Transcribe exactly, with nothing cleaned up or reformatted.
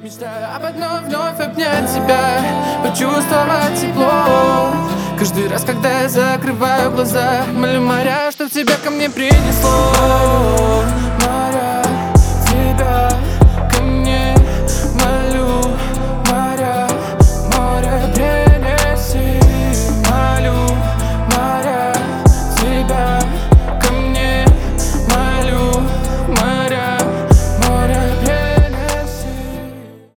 Мечтаю об одном, вновь обнять тебя, почувствовать тепло. Каждый раз, когда я закрываю глаза, молю моря, чтоб тебя ко мне принесло.